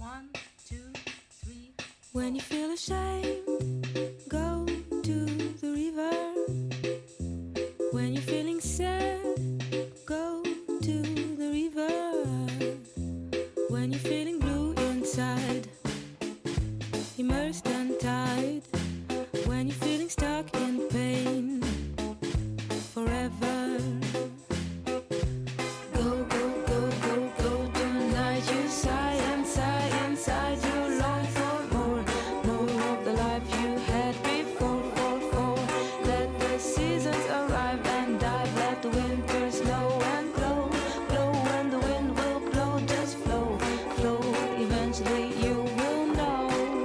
One, two, three. When you feel ashamed, go to the river. When you're feeling sad, go to the river. When you're feeling blue inside, immersed and tied. When you're feeling stuck in pain, forever. Go, go, go, go, go tonight. You sigh and sigh inside. You long for more, more of the life you had before. Let the seasons arrive and die. Let the winter snow and blow, blow. When the wind will blow, just flow, flow. Eventually you will know.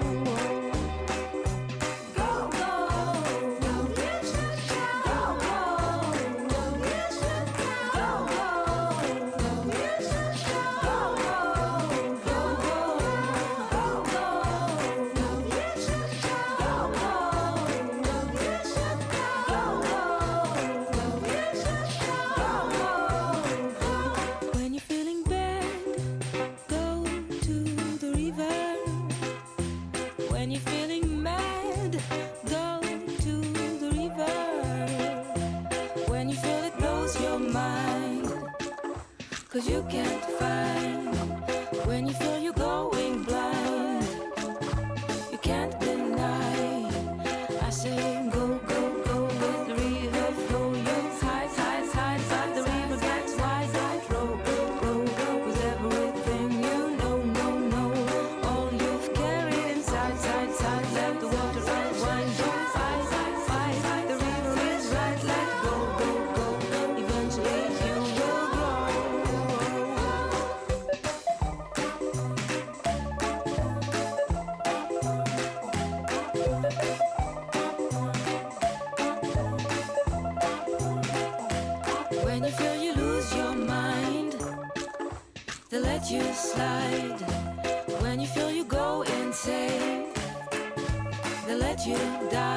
Go, go, go, get your shot. Go, go, go, get your shot. Go, go, go, get your shot. Go, go, go, go, go, go, go, get your shot. Go, go, go, get your shot. Go, go, go, get your shot. Go, go. When you're feeling bad, go to the river. When you're feeling mad, go to the river. When you feel it blows your mind, 'cause you can't find. When you feel you're going blind, you can't deny. I say go, go, go, let the river flow. You hide, hide, hide, hide. The river gets wide, wide, row, row, row. With everything you know, know. All you've carried inside, side, side. Let the water run, wind, don't fight, fight, fight. The river is right, let go, go, go. Eventually you will grow. When you feel you lose your mind, they let you slide. When you feel you go insane, they let you die.